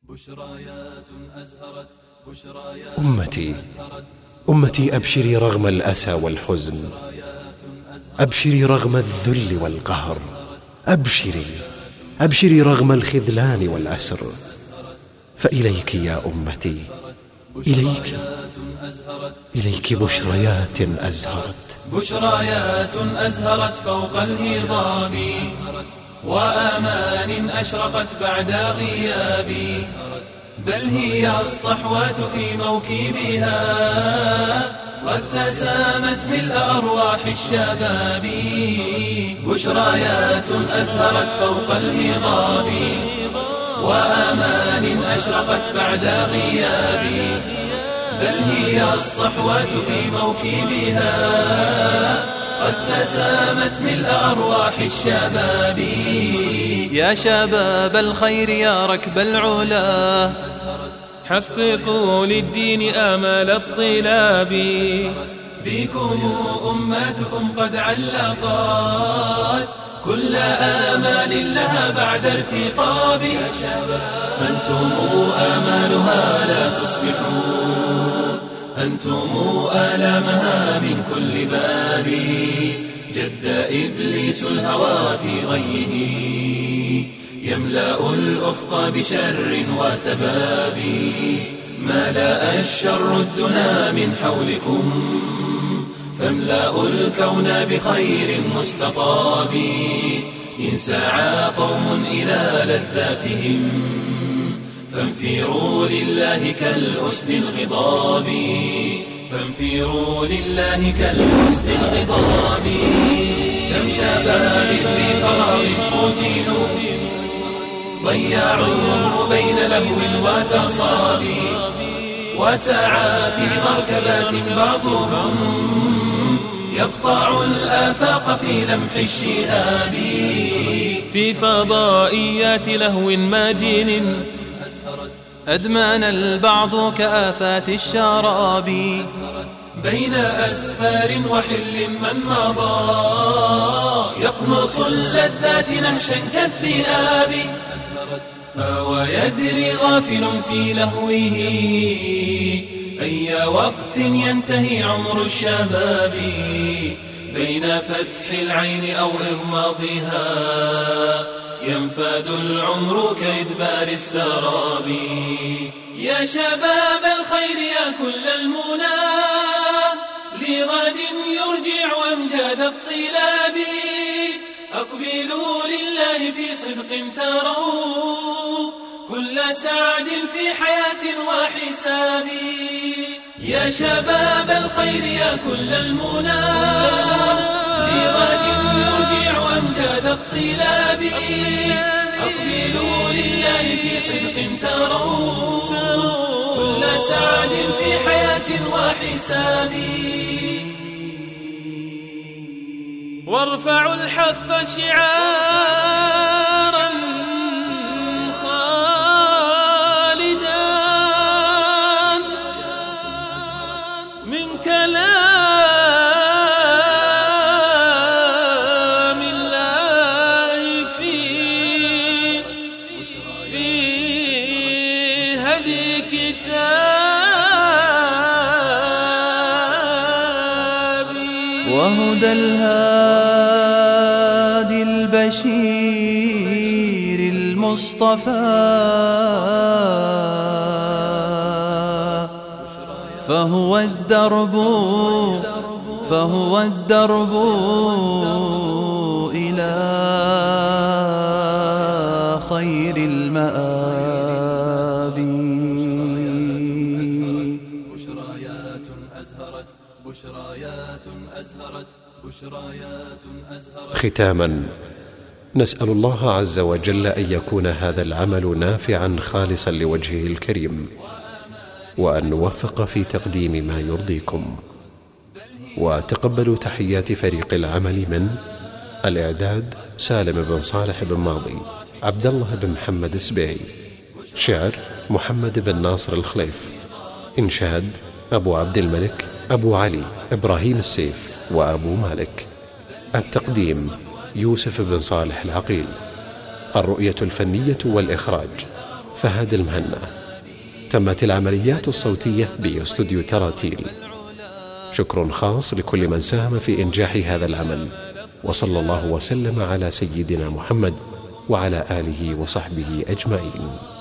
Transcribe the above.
أمتي أبشري رغم الأسى والحزن، أبشري رغم الذل والقهر، أبشري رغم الخذلان والأسر، فإليك يا أمتي، إليك بشريات أزهرت، بشريات أزهرت فوق الهضاب، وآمان أشرقت بعد غيابي، بل هي الصحوات في موكبها قد تسامت ملء أرواح الشباب، بشريات أزهرت فوق الهضاب، وآمان أشرقت بعد غيابي، بل هي الصحوات في موكبها قد تسامت ملء أرواح الشباب. يا شباب الخير يا ركب العلا، حققوا للدين آمال الطلاب، بكم أماتكم قد علقت كل آمال لها بعد ارتقاب، أنتم آمالها لا تصبحون، أنتم آلامها من كل باب، جد إبليس الهوى في غيه يملأ الأفق بشر وتباب، ملأ الشر الدنا من حولكم، فاملأوا الكون بخير مستطاب، إن سعى قوم إلى لذاتهم فانفروا لله كالأسد الغضاب، فانفروا لله كالأسد الغضاب. كم شباب في فراغ فتنوا ضيعوه بين لهو وتصاب، وسعى في مركبات بعضهم يقطع الآفاق في لمح الشهاب، في فضائيات لهو ماجن أدمان البعض كآفات الشراب، بين أسفار وحل من مضى يقنص اللذات نهشا كالذئاب، ويدري غافل في لهوه أي وقت ينتهي عمر الشباب، بين فتح العين أو إغماضها ينفاد العمر كإدبار السراب. يا شباب الخير يا كل المنى لغد يرجع أمجاد الطلاب، أقبلوا لله في صدق تروا كل سعد في حياة وحساب. يا شباب الخير يا كل المنى لغد يرجع أمجاد الطلاب، أقبلوا لله في صدق تروا كل سعد في حياة وحساب. وارفعوا الحق شعارا خالدا من كلام الله في هدي كتابي، وهدى الهادي البشير المصطفى، فهو الدرب إلى خير المآب. ختاما، نسأل الله عز وجل أن يكون هذا العمل نافعا خالصا لوجهه الكريم، وأن نوفق في تقديم ما يرضيكم. وتقبلوا تحيات فريق العمل من الإعداد سالم بن صالح بن ماضي، عبد الله بن محمد السبيعي، شعر محمد بن ناصر الخليف، إنشاد أبو عبد الملك، أبو علي، إبراهيم السيف وأبو مالك. التقديم يوسف بن صالح العقيل. الرؤية الفنية والإخراج فهد المهنا. تمت العمليات الصوتية باستوديو تراتيل. شكر خاص لكل من ساهم في إنجاح هذا العمل، وصلى الله وسلم على سيدنا محمد وعلى آله وصحبه أجمعين.